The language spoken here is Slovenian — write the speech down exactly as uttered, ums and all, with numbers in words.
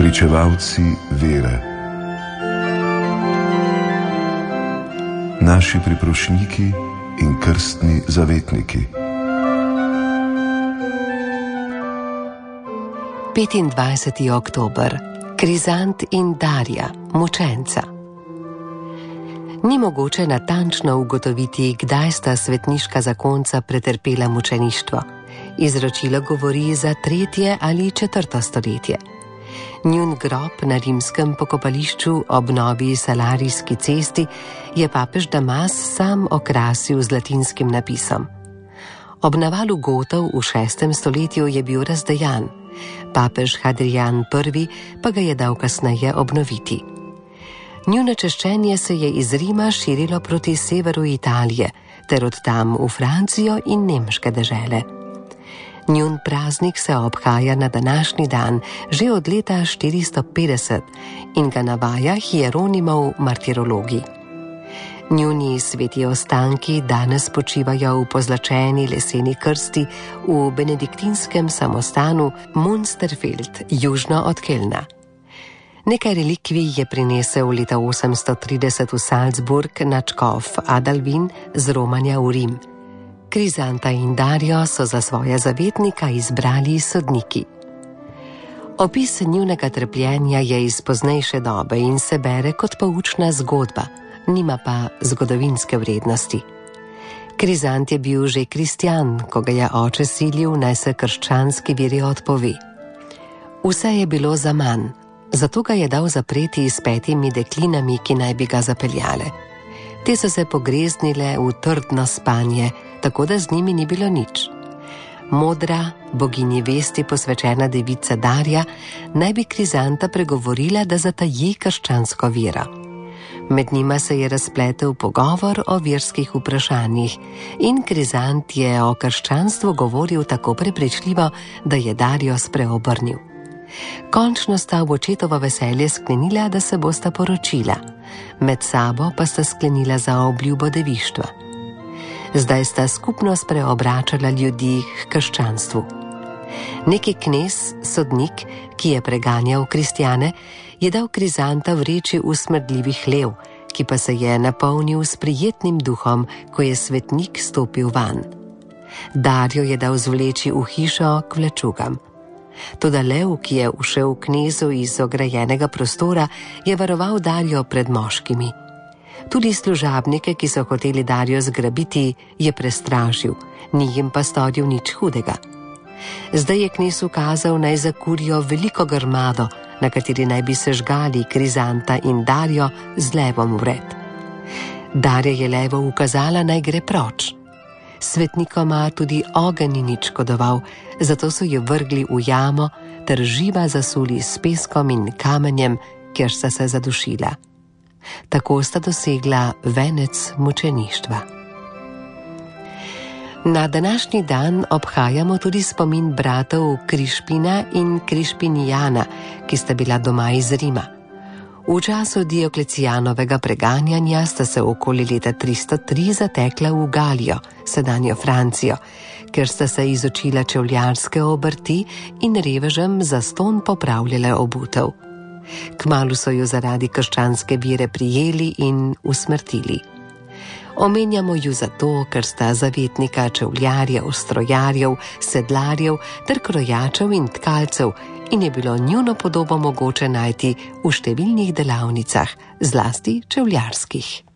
Pričevalci vere. Naši priprošniki in krstni zavetniki. petindvajseti oktober. Krizant in Darja, mučenca. Ni mogoče natančno ugotoviti, kdaj sta svetniška zakonca pretrpela mučeništvo. Izročilo govori za tretje ali četrto stoletje. Njun grob na rimskem pokopališču ob Novi Salarijski cesti je papež Damas sam okrasil z latinskim napisom. Ob navalu Gotov v šestem stoletju je bil razdejan, papež Hadrijan prvi pa ga je dal kasneje obnoviti. Njuno češčenje se je iz Rima širilo proti severu Italije, ter od tam v Francijo in nemške dežele. Njun praznik se obhaja na današnji dan že od leta štiristo petdeset in ga navaja Hieronimov martirologi. Njuni sveti ostanki danes počivajo v pozlačeni leseni krsti v benediktinskem samostanu Münsterfeld, južno od Kelna. Nekaj relikvij je prinesel leta osemsto trideset v Salzburg nadškof Adalvin z romanja v Rim. Krizanta in Darjo so za svoja zavetnika izbrali sodniki. Opis njunega trpljenja je iz poznejše dobe in se bere kot poučna zgodba, nima pa zgodovinske vrednosti. Krizant je bil že kristjan, ko ga je oče silil, naj se krščanski veri odpove. Vse je bilo zaman, zato ga je dal zapreti s petimi deklinami, ki naj bi ga zapeljale. Te so se pogreznile v trdno spanje, tako da z njimi ni bilo nič. Modra, boginji vesti posvečena devica Darja naj bi Krizanta pregovorila, da zataji krščansko vero. Med njima se je razpletel pogovor o verskih vprašanjih in Krizant je o krščanstvu govoril tako prepričljivo, da je Darjo spreobrnil. Končno sta v očetovo veselje sklenila, da se bosta poročila, med sabo pa sta sklenila za obljubo devištva. Zdaj sta skupno spreobračala ljudi k krščanstvu. Neki knez, sodnik, ki je preganjal kristjane, je dal Krizanta vreči v smrdljivih lev, ki pa se je napolnil s prijetnim duhom, ko je svetnik stopil van. Darjo je dal zvleči v hišo k vlačugam. Toda lev, ki je ušel knezu iz ograjenega prostora, je varoval Darjo pred moškimi. Tudi služabnike, ki so hoteli Darjo zgrabiti, je prestrašil, ni jim pa storil nič hudega. Zdaj je knez ukazal, naj zakurijo veliko grmado, na kateri naj bi se žgali Krizanta in Darjo z levom vred. Darja je levo ukazala, naj gre proč. Svetnikoma tudi ogenj ni nič škodoval, zato so jo vrgli v jamo ter živa zasuli s peskom in kamenjem, kjer sta se zadušila. Tako sta dosegla venec mučeništva. Na današnji dan obhajamo tudi spomin bratov Krišpina in Krišpinijana, ki sta bila doma iz Rima. V času Dioklecijanovega preganjanja sta se okoli leta tristo tri zatekla v Galijo, sedanjo Francijo, ker sta se izučila čevljarske obrti in revežem zastonj popravljale obutev. Kmalu so jo zaradi krščanske vere prijeli in usmrtili. Omenjamo ju zato, ker sta zavetnika čevljarjev, strojarjev, sedlarjev ter krojačev in tkalcev in je bilo njuno podobo mogoče najti v številnih delavnicah, zlasti čevljarskih.